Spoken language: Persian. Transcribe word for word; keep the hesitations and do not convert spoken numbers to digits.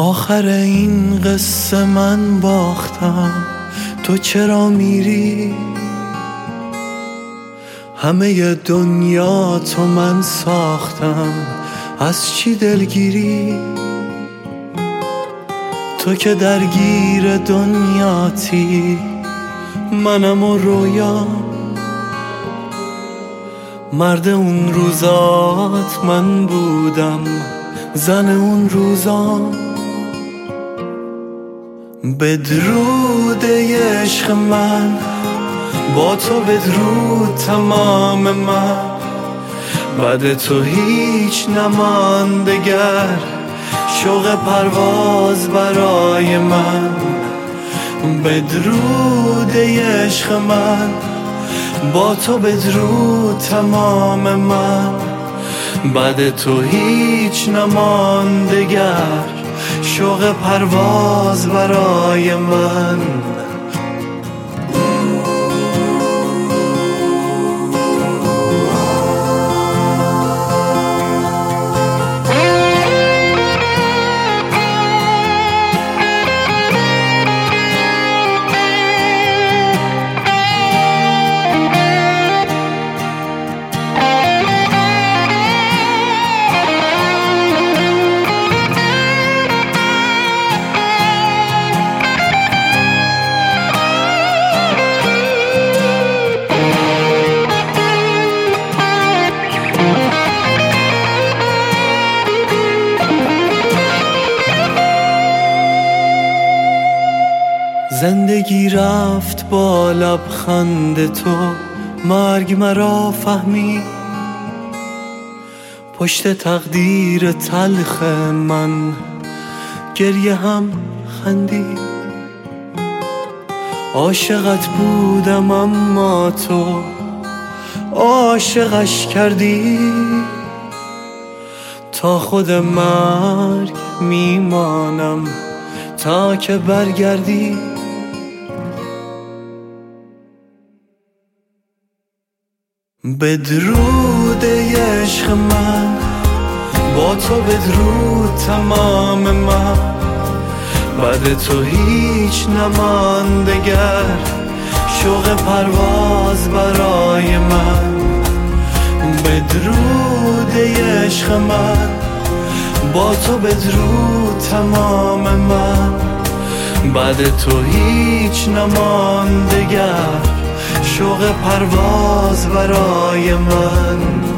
آخر این قصه من باختم، تو چرا میری؟ همه دنیا تو من ساختم، از چی دلگیری؟ تو که درگیر دنیاتی، منم و رویا. مرد اون روزات من بودم، زن اون روزا. بدرود عشق من، با تو بدرود تمام من. بعد تو هیچ نماند دگر، شوق پرواز برای من. بدرود عشق من، با تو بدرود تمام من. بعد تو هیچ نماند دگر، شوق پرواز برای من. زندگی رفت با لبخند تو، مرگ مرا فهمی. پشت تقدیر تلخ من گریه هم خندی. عاشقت بودم اما تو عاشقش کردی. تا خود مرگ میمانم تا که برگردی. بدرود عشق من، با تو بدرود تمام من. بعد تو هیچ نماند دگر، شوق پرواز برای من. بدرود عشق من، با تو بدرود تمام من. بعد تو هیچ نماند دگر، شوق پرواز برای من.